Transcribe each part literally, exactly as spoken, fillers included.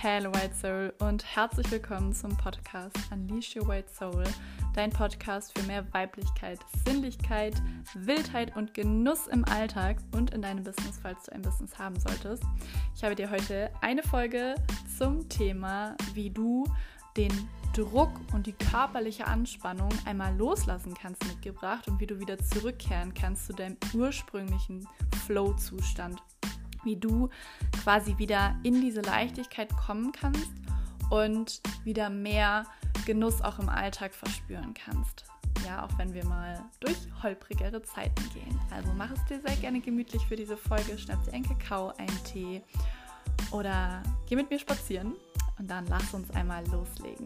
Hello White Soul und herzlich willkommen zum Podcast Unleash Your White Soul, dein Podcast für mehr Weiblichkeit, Sinnlichkeit, Wildheit und Genuss im Alltag und in deinem Business, falls du ein Business haben solltest. Ich habe dir heute eine Folge zum Thema, wie du den Druck und die körperliche Anspannung einmal loslassen kannst, mitgebracht und wie du wieder zurückkehren kannst zu deinem ursprünglichen Flow-Zustand. Wie du quasi wieder in diese Leichtigkeit kommen kannst und wieder mehr Genuss auch im Alltag verspüren kannst. Ja, auch wenn wir mal durch holprigere Zeiten gehen. Also mach es dir sehr gerne gemütlich für diese Folge, schnapp dir einen Kakao, einen Tee oder geh mit mir spazieren und dann lass uns einmal loslegen.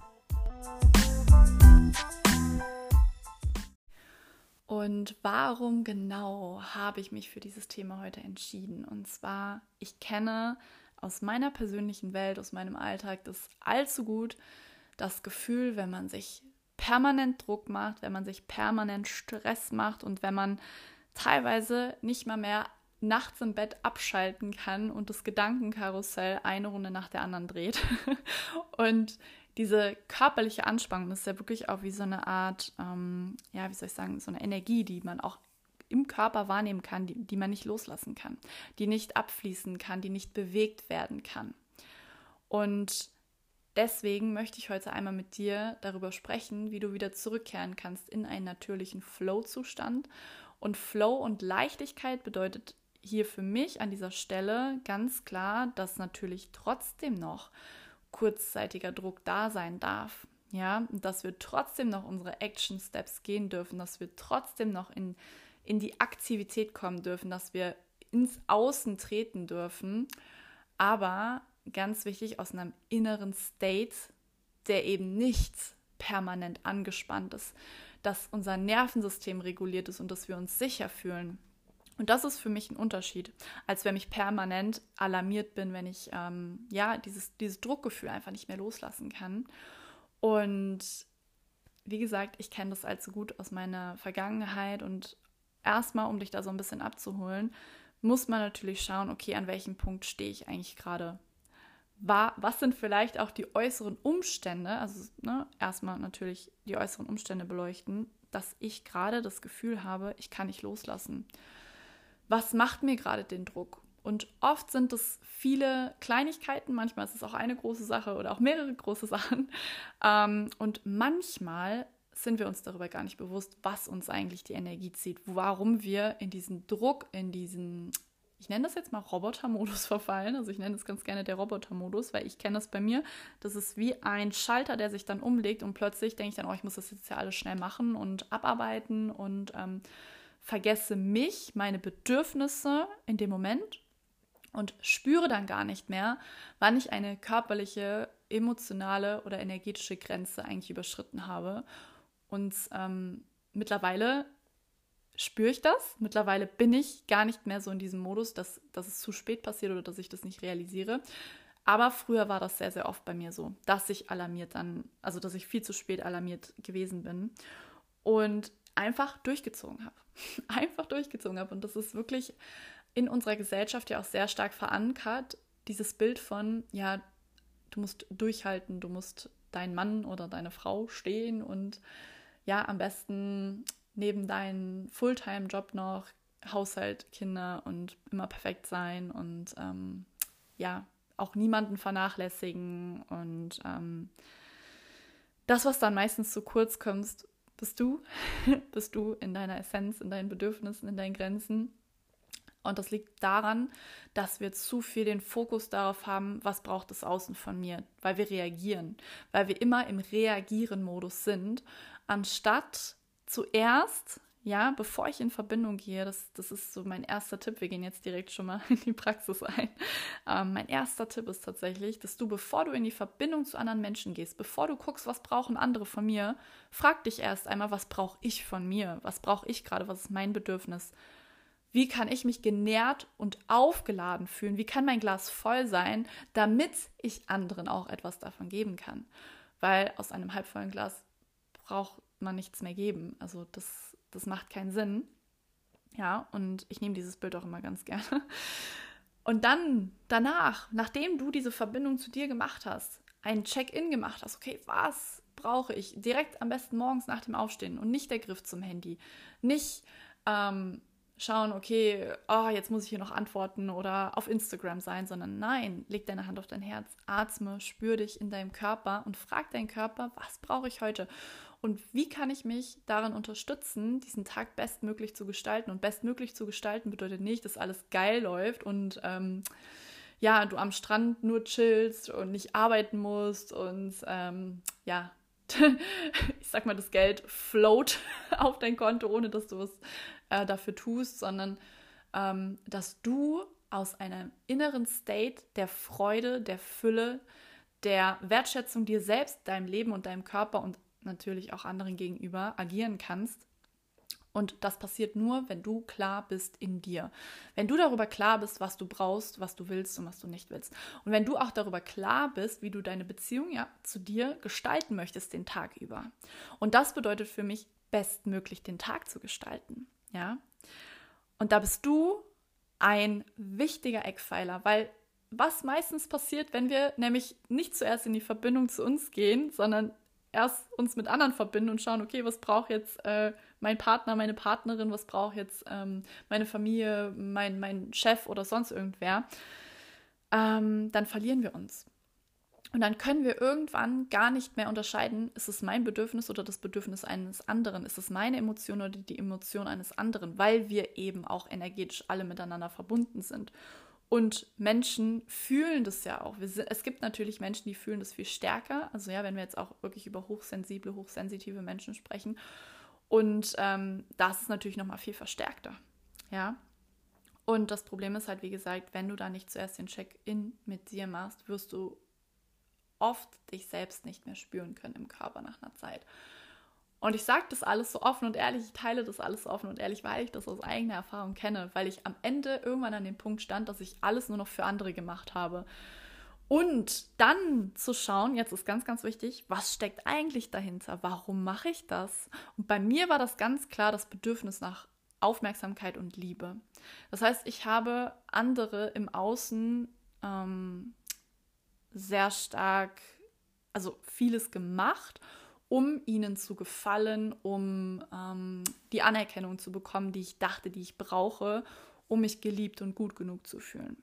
Und warum genau habe ich mich für dieses Thema heute entschieden? Und zwar, ich kenne aus meiner persönlichen Welt, aus meinem Alltag das allzu gut, das Gefühl, wenn man sich permanent Druck macht, wenn man sich permanent Stress macht und wenn man teilweise nicht mal mehr nachts im Bett abschalten kann und das Gedankenkarussell eine Runde nach der anderen dreht. Und diese körperliche Anspannung ist ja wirklich auch wie so eine Art, ähm, ja, wie soll ich sagen, so eine Energie, die man auch im Körper wahrnehmen kann, die, die man nicht loslassen kann, die nicht abfließen kann, die nicht bewegt werden kann. Und deswegen möchte ich heute einmal mit dir darüber sprechen, wie du wieder zurückkehren kannst in einen natürlichen Flow-Zustand. Und Flow und Leichtigkeit bedeutet hier für mich an dieser Stelle ganz klar, dass natürlich trotzdem noch kurzzeitiger Druck da sein darf, ja, und dass wir trotzdem noch unsere Action Steps gehen dürfen, dass wir trotzdem noch in, in die Aktivität kommen dürfen, dass wir ins Außen treten dürfen, aber ganz wichtig aus einem inneren State, der eben nicht permanent angespannt ist, dass unser Nervensystem reguliert ist und dass wir uns sicher fühlen. Und das ist für mich ein Unterschied, als wenn ich permanent alarmiert bin, wenn ich ähm, ja dieses, dieses Druckgefühl einfach nicht mehr loslassen kann. Und wie gesagt, ich kenne das allzu gut aus meiner Vergangenheit. Und erstmal, um dich da so ein bisschen abzuholen, muss man natürlich schauen, okay, an welchem Punkt stehe ich eigentlich gerade? Was sind vielleicht auch die äußeren Umstände, also ne, erstmal natürlich die äußeren Umstände beleuchten, dass ich gerade das Gefühl habe, ich kann nicht loslassen. Was macht mir gerade den Druck? Und oft sind es viele Kleinigkeiten, manchmal ist es auch eine große Sache oder auch mehrere große Sachen. Ähm, und manchmal sind wir uns darüber gar nicht bewusst, was uns eigentlich die Energie zieht, warum wir in diesen Druck, in diesen, ich nenne das jetzt mal Robotermodus verfallen. Also ich nenne das ganz gerne der Robotermodus, weil ich kenne das bei mir. Das ist wie ein Schalter, der sich dann umlegt und plötzlich denke ich dann, oh, ich muss das jetzt ja alles schnell machen und abarbeiten und ähm, vergesse mich, meine Bedürfnisse in dem Moment und spüre dann gar nicht mehr, wann ich eine körperliche, emotionale oder energetische Grenze eigentlich überschritten habe. Und ähm, mittlerweile spüre ich das. Mittlerweile bin ich gar nicht mehr so in diesem Modus, dass, dass es zu spät passiert oder dass ich das nicht realisiere. Aber früher war das sehr, sehr oft bei mir so, dass ich alarmiert dann, also dass ich viel zu spät alarmiert gewesen bin und einfach durchgezogen habe. Einfach durchgezogen habe. Und das ist wirklich in unserer Gesellschaft ja auch sehr stark verankert, dieses Bild von, ja, du musst durchhalten, du musst dein Mann oder deine Frau stehen und ja, am besten neben deinem Fulltime-Job noch Haushalt, Kinder und immer perfekt sein und ähm, ja, auch niemanden vernachlässigen und ähm, das, was dann meistens zu kurz kommt, bist du, bist du in deiner Essenz, in deinen Bedürfnissen, in deinen Grenzen. Und das liegt daran, dass wir zu viel den Fokus darauf haben, was braucht es außen von mir, weil wir reagieren, weil wir immer im Reagieren-Modus sind, anstatt zuerst, ja, bevor ich in Verbindung gehe, das, das ist so mein erster Tipp, wir gehen jetzt direkt schon mal in die Praxis ein. Ähm, mein erster Tipp ist tatsächlich, dass du, bevor du in die Verbindung zu anderen Menschen gehst, bevor du guckst, was brauchen andere von mir, frag dich erst einmal, was brauche ich von mir, was brauche ich gerade, was ist mein Bedürfnis, wie kann ich mich genährt und aufgeladen fühlen, wie kann mein Glas voll sein, damit ich anderen auch etwas davon geben kann, weil aus einem halbvollen Glas braucht man nichts mehr geben, also das Das macht keinen Sinn. Ja, und ich nehme dieses Bild auch immer ganz gerne. Und dann danach, nachdem du diese Verbindung zu dir gemacht hast, ein Check-in gemacht hast, okay, was brauche ich? Direkt am besten morgens nach dem Aufstehen und nicht der Griff zum Handy. Nicht ähm, schauen, okay, oh, jetzt muss ich hier noch antworten oder auf Instagram sein, sondern nein, leg deine Hand auf dein Herz, atme, spür dich in deinem Körper und frag deinen Körper, was brauche ich heute? Und wie kann ich mich darin unterstützen, diesen Tag bestmöglich zu gestalten? Und bestmöglich zu gestalten bedeutet nicht, dass alles geil läuft und ähm, ja, du am Strand nur chillst und nicht arbeiten musst und ähm, ja, ich sag mal, das Geld float auf dein Konto, ohne dass du was äh, dafür tust, sondern ähm, dass du aus einem inneren State der Freude, der Fülle, der Wertschätzung dir selbst, deinem Leben und deinem Körper und natürlich auch anderen gegenüber agieren kannst. Und das passiert nur, wenn du klar bist in dir. Wenn du darüber klar bist, was du brauchst, was du willst und was du nicht willst. Und wenn du auch darüber klar bist, wie du deine Beziehung ja zu dir gestalten möchtest den Tag über. Und das bedeutet für mich, bestmöglich den Tag zu gestalten. Ja? Und da bist du ein wichtiger Eckpfeiler, weil was meistens passiert, wenn wir nämlich nicht zuerst in die Verbindung zu uns gehen, sondern erst uns mit anderen verbinden und schauen, okay, was braucht jetzt äh, mein Partner, meine Partnerin, was braucht jetzt ähm, meine Familie, mein, mein Chef oder sonst irgendwer, ähm, dann verlieren wir uns. Und dann können wir irgendwann gar nicht mehr unterscheiden, ist es mein Bedürfnis oder das Bedürfnis eines anderen, ist es meine Emotion oder die Emotion eines anderen, weil wir eben auch energetisch alle miteinander verbunden sind. Und Menschen fühlen das ja auch. Wir sind, es gibt natürlich Menschen, die fühlen das viel stärker. Also ja, wenn wir jetzt auch wirklich über hochsensible, hochsensitive Menschen sprechen. Und ähm, das ist natürlich nochmal viel verstärkter. Ja. Und das Problem ist halt, wie gesagt, wenn du da nicht zuerst den Check-in mit dir machst, wirst du oft dich selbst nicht mehr spüren können im Körper nach einer Zeit. Und ich sage das alles so offen und ehrlich, ich teile das alles so offen und ehrlich, weil ich das aus eigener Erfahrung kenne, weil ich am Ende irgendwann an dem Punkt stand, dass ich alles nur noch für andere gemacht habe. Und dann zu schauen, jetzt ist ganz, ganz wichtig, was steckt eigentlich dahinter? Warum mache ich das? Und bei mir war das ganz klar das Bedürfnis nach Aufmerksamkeit und Liebe. Das heißt, ich habe andere im Außen ähm, sehr stark, also vieles gemacht, um ihnen zu gefallen, um ähm, die Anerkennung zu bekommen, die ich dachte, die ich brauche, um mich geliebt und gut genug zu fühlen.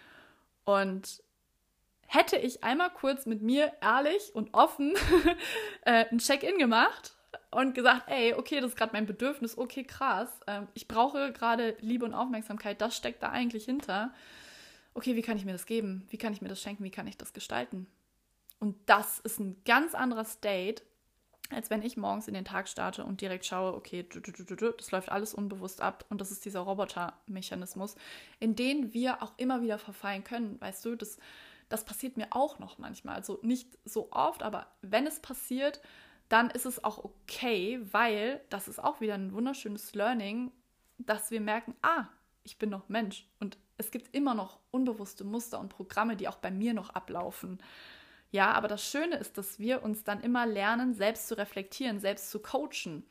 Und hätte ich einmal kurz mit mir ehrlich und offen äh, ein Check-in gemacht und gesagt, ey, okay, das ist gerade mein Bedürfnis, okay, krass, äh, ich brauche gerade Liebe und Aufmerksamkeit, das steckt da eigentlich hinter. Okay, wie kann ich mir das geben? Wie kann ich mir das schenken? Wie kann ich das gestalten? Und das ist ein ganz anderer State, als wenn ich morgens in den Tag starte und direkt schaue, okay, das läuft alles unbewusst ab. Und das ist dieser Robotermechanismus, in den wir auch immer wieder verfallen können. Weißt du, das, das passiert mir auch noch manchmal. Also nicht so oft, aber wenn es passiert, dann ist es auch okay, weil das ist auch wieder ein wunderschönes Learning, dass wir merken, ah, ich bin noch Mensch. Und es gibt immer noch unbewusste Muster und Programme, die auch bei mir noch ablaufen. Ja, aber das Schöne ist, dass wir uns dann immer lernen, selbst zu reflektieren, selbst zu coachen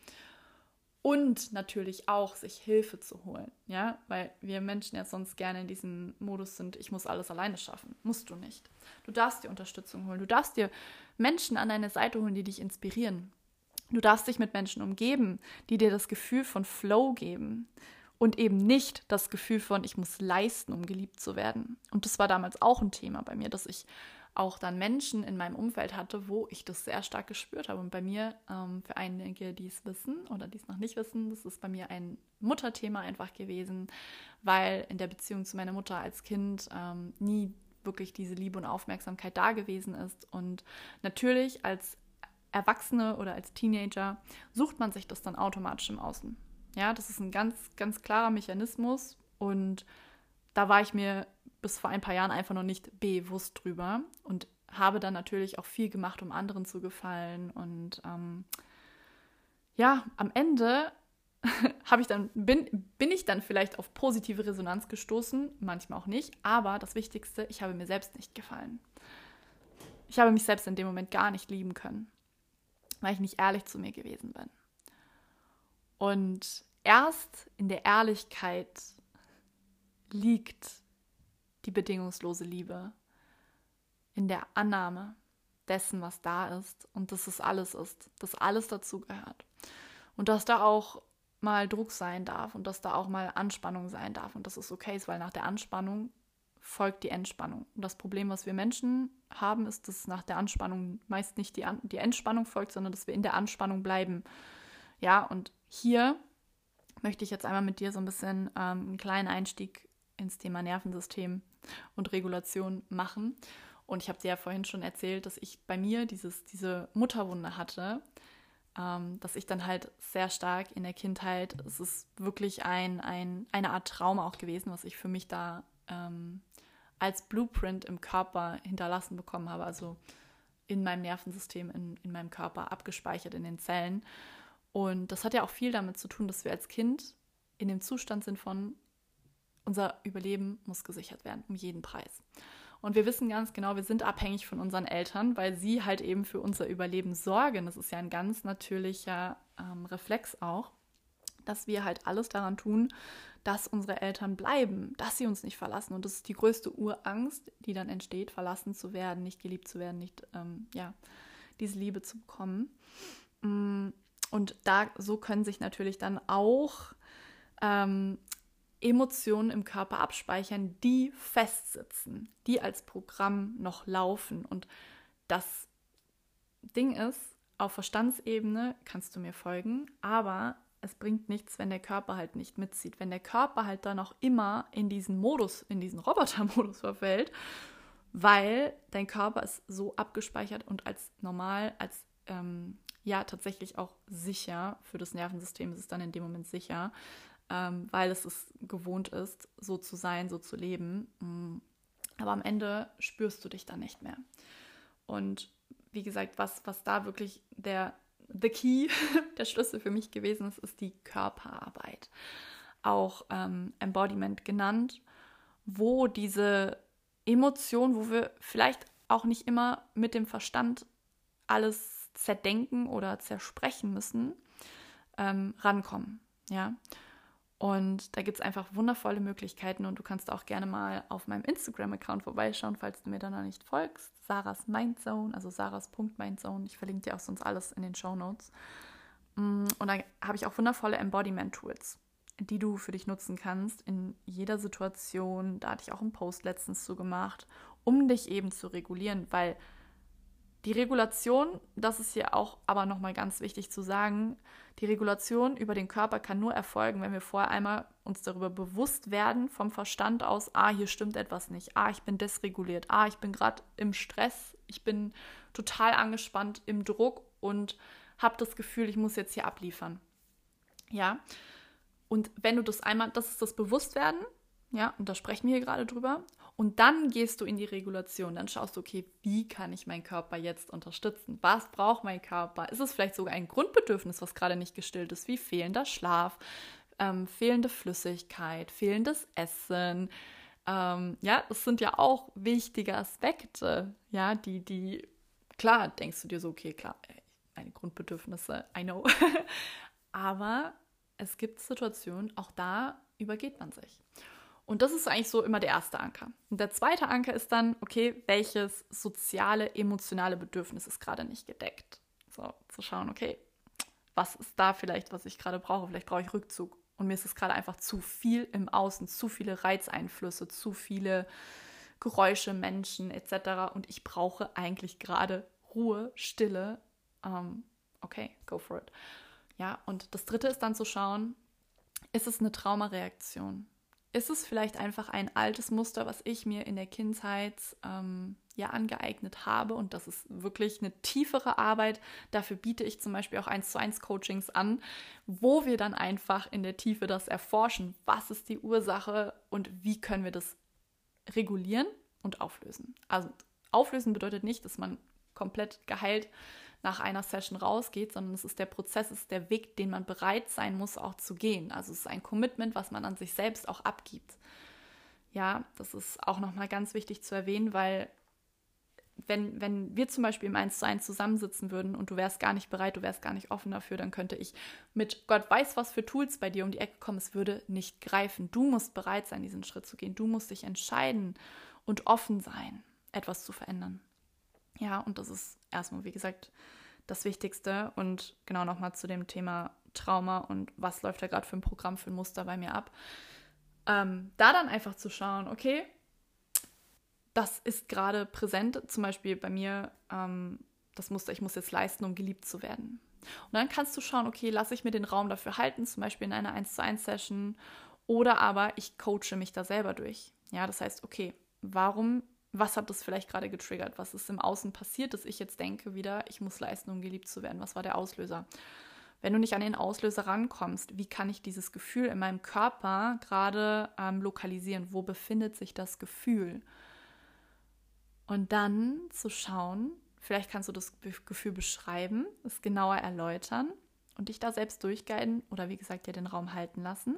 und natürlich auch sich Hilfe zu holen, ja, weil wir Menschen ja sonst gerne in diesem Modus sind, ich muss alles alleine schaffen. Musst du nicht. Du darfst dir Unterstützung holen, du darfst dir Menschen an deine Seite holen, die dich inspirieren. Du darfst dich mit Menschen umgeben, die dir das Gefühl von Flow geben und eben nicht das Gefühl von, ich muss leisten, um geliebt zu werden. Und das war damals auch ein Thema bei mir, dass ich auch dann Menschen in meinem Umfeld hatte, wo ich das sehr stark gespürt habe. Und bei mir, ähm, für einige, die es wissen oder die es noch nicht wissen, das ist bei mir ein Mutterthema einfach gewesen, weil in der Beziehung zu meiner Mutter als Kind ähm, nie wirklich diese Liebe und Aufmerksamkeit da gewesen ist. Und natürlich als Erwachsene oder als Teenager sucht man sich das dann automatisch im Außen. Ja, das ist ein ganz, ganz klarer Mechanismus und da war ich mir bis vor ein paar Jahren einfach noch nicht bewusst drüber und habe dann natürlich auch viel gemacht, um anderen zu gefallen. Und ähm, ja, am Ende habe ich dann, bin, bin ich dann vielleicht auf positive Resonanz gestoßen, manchmal auch nicht, aber das Wichtigste, ich habe mir selbst nicht gefallen. Ich habe mich selbst in dem Moment gar nicht lieben können, weil ich nicht ehrlich zu mir gewesen bin. Und erst in der Ehrlichkeit liegt die bedingungslose Liebe, in der Annahme dessen, was da ist und dass es alles ist, dass alles dazugehört. Und dass da auch mal Druck sein darf und dass da auch mal Anspannung sein darf und dass es okay ist, weil nach der Anspannung folgt die Entspannung. Und das Problem, was wir Menschen haben, ist, dass nach der Anspannung meist nicht die, An- die Entspannung folgt, sondern dass wir in der Anspannung bleiben. Ja, und hier möchte ich jetzt einmal mit dir so ein bisschen ähm, einen kleinen Einstieg ins Thema Nervensystem und Regulation machen. Und ich habe dir ja vorhin schon erzählt, dass ich bei mir dieses, diese Mutterwunde hatte, ähm, dass ich dann halt sehr stark in der Kindheit, es ist wirklich ein, ein, eine Art Trauma auch gewesen, was ich für mich da ähm, als Blueprint im Körper hinterlassen bekommen habe, also in meinem Nervensystem, in, in meinem Körper abgespeichert in den Zellen. Und das hat ja auch viel damit zu tun, dass wir als Kind in dem Zustand sind von, unser Überleben muss gesichert werden, um jeden Preis. Und wir wissen ganz genau, wir sind abhängig von unseren Eltern, weil sie halt eben für unser Überleben sorgen. Das ist ja ein ganz natürlicher ähm, Reflex auch, dass wir halt alles daran tun, dass unsere Eltern bleiben, dass sie uns nicht verlassen. Und das ist die größte Urangst, die dann entsteht, verlassen zu werden, nicht geliebt zu werden, nicht ähm, ja, diese Liebe zu bekommen. Und da so können sich natürlich dann auch ähm, Emotionen im Körper abspeichern, die festsitzen, die als Programm noch laufen. Und das Ding ist, auf Verstandsebene kannst du mir folgen, aber es bringt nichts, wenn der Körper halt nicht mitzieht. Wenn der Körper halt dann auch immer in diesen Modus, in diesen Robotermodus verfällt, weil dein Körper ist so abgespeichert und als normal, als ähm, ja tatsächlich auch sicher für das Nervensystem ist es dann in dem Moment sicher, ähm, weil es es gewohnt ist, so zu sein, so zu leben. Aber am Ende spürst du dich dann nicht mehr. Und wie gesagt, was, was da wirklich der the key, der Schlüssel für mich gewesen ist, ist die Körperarbeit. Auch ähm, Embodiment genannt, wo diese Emotion, wo wir vielleicht auch nicht immer mit dem Verstand alles zerdenken oder zersprechen müssen, ähm, rankommen. Ja. Und da gibt es einfach wundervolle Möglichkeiten und du kannst auch gerne mal auf meinem Instagram-Account vorbeischauen, falls du mir da noch nicht folgst. Sarahs Mindzone, also sarahs.mindzone. Ich verlinke dir auch sonst alles in den Shownotes. Und da habe ich auch wundervolle Embodiment-Tools, die du für dich nutzen kannst in jeder Situation. Da hatte ich auch einen Post letztens zu gemacht, um dich eben zu regulieren, weil die Regulation, das ist hier auch aber nochmal ganz wichtig zu sagen, die Regulation über den Körper kann nur erfolgen, wenn wir vorher einmal uns darüber bewusst werden, vom Verstand aus, ah, hier stimmt etwas nicht, ah, ich bin desreguliert, ah, ich bin gerade im Stress, ich bin total angespannt im Druck und habe das Gefühl, ich muss jetzt hier abliefern. Ja, und wenn du das einmal, das ist das Bewusstwerden, ja, und da sprechen wir hier gerade drüber. Und dann gehst du in die Regulation. Dann schaust du, okay, wie kann ich meinen Körper jetzt unterstützen? Was braucht mein Körper? Ist es vielleicht sogar ein Grundbedürfnis, was gerade nicht gestillt ist, wie fehlender Schlaf, ähm, fehlende Flüssigkeit, fehlendes Essen? Ähm, ja, das sind ja auch wichtige Aspekte, ja, die, die, klar, denkst du dir so, okay, klar, meine Grundbedürfnisse, I know. Aber es gibt Situationen, auch da übergeht man sich. Und das ist eigentlich so immer der erste Anker. Und der zweite Anker ist dann, okay, welches soziale, emotionale Bedürfnis ist gerade nicht gedeckt? So, zu schauen, okay, was ist da vielleicht, was ich gerade brauche? Vielleicht brauche ich Rückzug. Und mir ist es gerade einfach zu viel im Außen, zu viele Reizeinflüsse, zu viele Geräusche, Menschen et cetera. Und ich brauche eigentlich gerade Ruhe, Stille. Um, okay, go for it. Ja, und das dritte ist dann zu schauen, ist es eine Traumareaktion? Ist es vielleicht einfach ein altes Muster, was ich mir in der Kindheit ähm, ja angeeignet habe? Und das ist wirklich eine tiefere Arbeit. Dafür biete ich zum Beispiel auch eins zu eins Coachings an, wo wir dann einfach in der Tiefe das erforschen. Was ist die Ursache und wie können wir das regulieren und auflösen? Also auflösen bedeutet nicht, dass man komplett geheilt nach einer Session rausgeht, sondern es ist der Prozess, es ist der Weg, den man bereit sein muss, auch zu gehen. Also es ist ein Commitment, was man an sich selbst auch abgibt. Ja, das ist auch nochmal ganz wichtig zu erwähnen, weil wenn, wenn wir zum Beispiel im eins zu eins zusammensitzen würden und du wärst gar nicht bereit, du wärst gar nicht offen dafür, dann könnte ich mit Gott weiß was für Tools bei dir um die Ecke kommen, es würde nicht greifen. Du musst bereit sein, diesen Schritt zu gehen. Du musst dich entscheiden und offen sein, etwas zu verändern. Ja, und das ist erstmal, wie gesagt, das Wichtigste. Und genau nochmal zu dem Thema Trauma und was läuft da gerade für ein Programm, für ein Muster bei mir ab. Ähm, da dann einfach zu schauen, okay, das ist gerade präsent, zum Beispiel bei mir ähm, das Muster, ich muss jetzt leisten, um geliebt zu werden. Und dann kannst du schauen, okay, lasse ich mir den Raum dafür halten, zum Beispiel in einer eins zu eins Session, oder aber ich coache mich da selber durch. Ja, das heißt, okay, warum, was hat das vielleicht gerade getriggert? Was ist im Außen passiert, dass ich jetzt denke wieder, ich muss leisten, um geliebt zu werden? Was war der Auslöser? Wenn du nicht an den Auslöser rankommst, wie kann ich dieses Gefühl in meinem Körper gerade ähm, lokalisieren? Wo befindet sich das Gefühl? Und dann zu schauen, vielleicht kannst du das Gefühl beschreiben, es genauer erläutern und dich da selbst durchguiden oder wie gesagt dir den Raum halten lassen.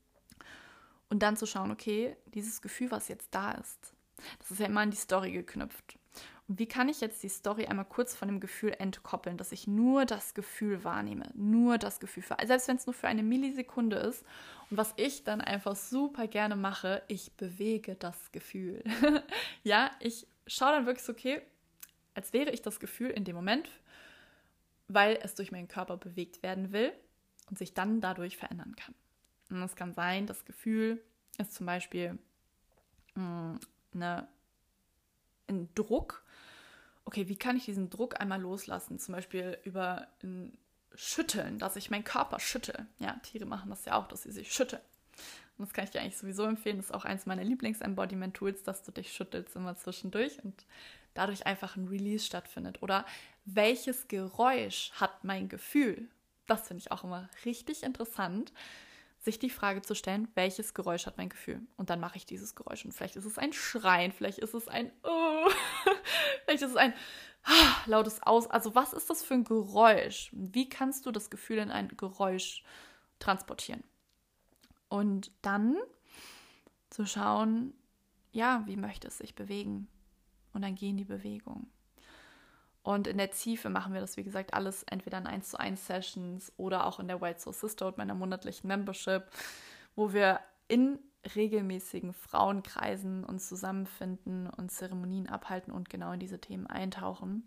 Und dann zu schauen, okay, dieses Gefühl, was jetzt da ist, das ist ja immer an die Story geknüpft. Und wie kann ich jetzt die Story einmal kurz von dem Gefühl entkoppeln, dass ich nur das Gefühl wahrnehme, nur das Gefühl, selbst wenn es nur für eine Millisekunde ist. Und was ich dann einfach super gerne mache, ich bewege das Gefühl. Ja, ich schaue dann wirklich so, okay, als wäre ich das Gefühl in dem Moment, weil es durch meinen Körper bewegt werden will und sich dann dadurch verändern kann. Und es kann sein, das Gefühl ist zum Beispiel mh, eine, ein Druck. Okay, wie kann ich diesen Druck einmal loslassen? Zum Beispiel über ein Schütteln, dass ich meinen Körper schüttel. Ja, Tiere machen das ja auch, dass sie sich schütteln. Und das kann ich dir eigentlich sowieso empfehlen. Das ist auch eins meiner Lieblings-Embodiment-Tools, dass du dich schüttelst immer zwischendurch und dadurch einfach ein Release stattfindet. Oder welches Geräusch hat mein Gefühl? Das finde ich auch immer richtig interessant, sich die Frage zu stellen, welches Geräusch hat mein Gefühl? Und dann mache ich dieses Geräusch. Und vielleicht ist es ein Schreien, vielleicht ist es ein oh, vielleicht ist es ein ah, lautes Aus. Also was ist das für ein Geräusch? Wie kannst du das Gefühl in ein Geräusch transportieren? Und dann zu schauen, ja, wie möchte es sich bewegen? Und dann gehen die Bewegung. Und in der Tiefe machen wir das, wie gesagt, alles entweder in eins zu eins Sessions oder auch in der White Soul Sisterhood, meiner monatlichen Membership, wo wir in regelmäßigen Frauenkreisen uns zusammenfinden und Zeremonien abhalten und genau in diese Themen eintauchen.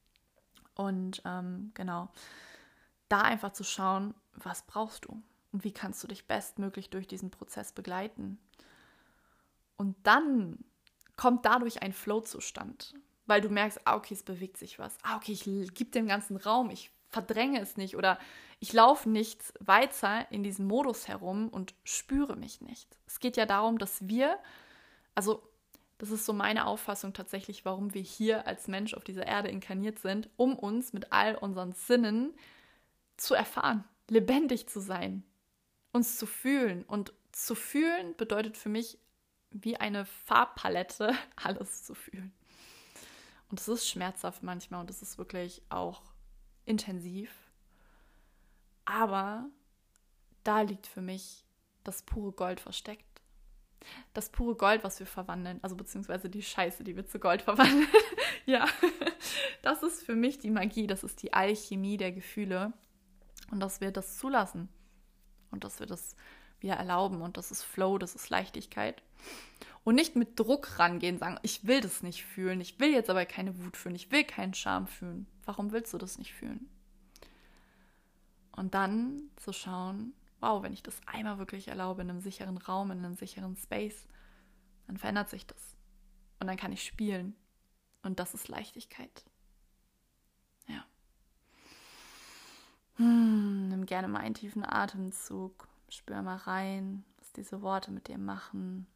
Und ähm, genau, da einfach zu schauen, was brauchst du? Und wie kannst du dich bestmöglich durch diesen Prozess begleiten? Und dann kommt dadurch ein Flow-Zustand, weil du merkst, ah, okay, es bewegt sich was. Ah, okay, ich gebe dem ganzen Raum, ich verdränge es nicht oder ich laufe nicht weiter in diesem Modus herum und spüre mich nicht. Es geht ja darum, dass wir, also das ist so meine Auffassung tatsächlich, warum wir hier als Mensch auf dieser Erde inkarniert sind, um uns mit all unseren Sinnen zu erfahren, lebendig zu sein, uns zu fühlen. Und zu fühlen bedeutet für mich wie eine Farbpalette, alles zu fühlen. Und es ist schmerzhaft manchmal und es ist wirklich auch intensiv. Aber da liegt für mich das pure Gold versteckt. Das pure Gold, was wir verwandeln, also beziehungsweise die Scheiße, die wir zu Gold verwandeln. Ja, das ist für mich die Magie, das ist die Alchemie der Gefühle. Und dass wir das zulassen und dass wir das wieder erlauben und das ist Flow, das ist Leichtigkeit. Und nicht mit Druck rangehen, sagen, ich will das nicht fühlen, ich will jetzt aber keine Wut fühlen, ich will keinen Scham fühlen. Warum willst du das nicht fühlen? Und dann zu schauen, wow, wenn ich das einmal wirklich erlaube, in einem sicheren Raum, in einem sicheren Space, dann verändert sich das. Und dann kann ich spielen. Und das ist Leichtigkeit. Ja. Hm, nimm gerne mal einen tiefen Atemzug. Spür mal rein, was diese Worte mit dir machen.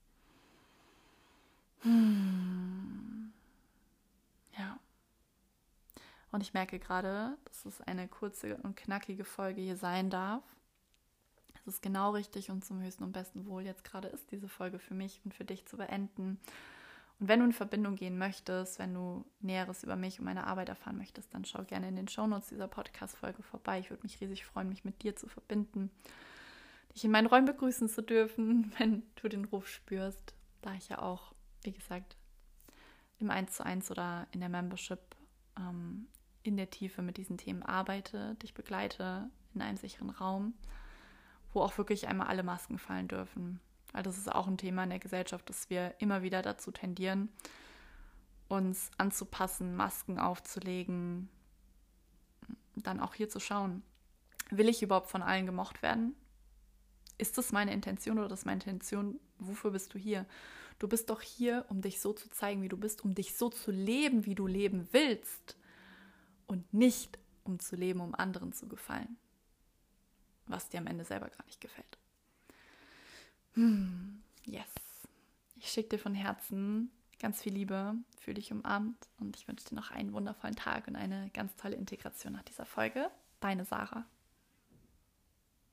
Hm. Ja. Und ich merke gerade, dass es eine kurze und knackige Folge hier sein darf. Es ist genau richtig und zum höchsten und besten Wohl jetzt gerade ist diese Folge für mich und für dich zu beenden. Und wenn du in Verbindung gehen möchtest, wenn du Näheres über mich und meine Arbeit erfahren möchtest, dann schau gerne in den Shownotes dieser Podcast-Folge vorbei. Ich würde mich riesig freuen, mich mit dir zu verbinden, dich in meinen Räumen begrüßen zu dürfen, wenn du den Ruf spürst, da ich ja auch, wie gesagt, im eins zu eins oder in der Membership ähm, in der Tiefe mit diesen Themen arbeite, dich begleite in einem sicheren Raum, wo auch wirklich einmal alle Masken fallen dürfen. Weil das ist auch ein Thema in der Gesellschaft, dass wir immer wieder dazu tendieren, uns anzupassen, Masken aufzulegen, dann auch hier zu schauen, will ich überhaupt von allen gemocht werden? Ist das meine Intention oder ist das meine Intention? Wofür bist du hier? Du bist doch hier, um dich so zu zeigen, wie du bist, um dich so zu leben, wie du leben willst und nicht, um zu leben, um anderen zu gefallen, was dir am Ende selber gar nicht gefällt. Hm, yes. Ich schicke dir von Herzen ganz viel Liebe, fühle dich umarmt und ich wünsche dir noch einen wundervollen Tag und eine ganz tolle Integration nach dieser Folge. Deine Sarah.